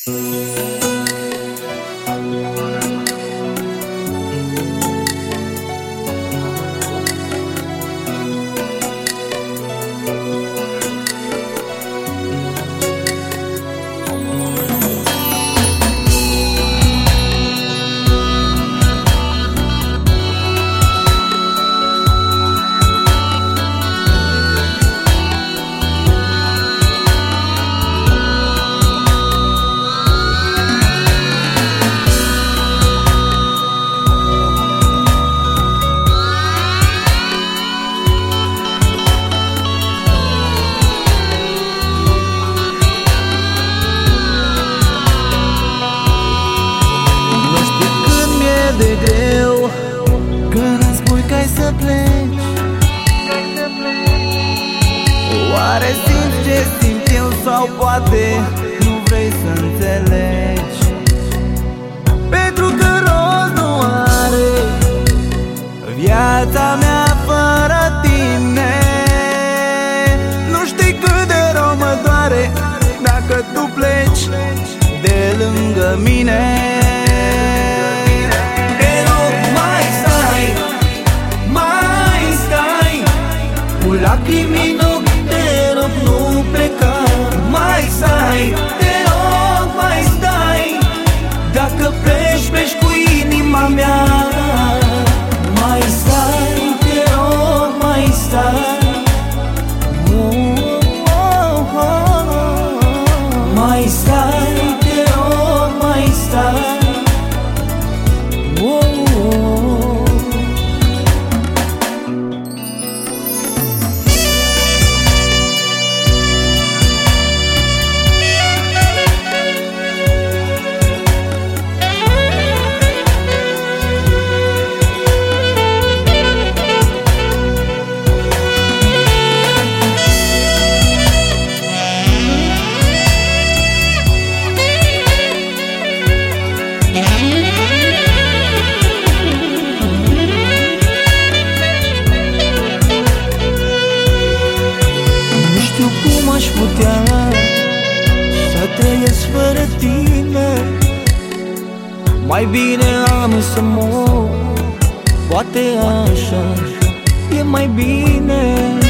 De greu când îmi spui că ai să pleci. Oare simți ce simt eu sau poate nu vrei să înțelegi? Pentru că rost nu are viața mea fără tine. Nu știi cât de rău mă doare dacă tu pleci de lângă mine. Lacrimi în ochi, te rog, nu pleca. Mai stai, te rog, mai stai. Dacă pleci, pleci cu inima mea. Mai stai, te rog, mai stai. Mai stai, te rog, mai stai. Cum aș putea să trăiesc fără tine? Mai bine am să mor, poate așa e mai bine.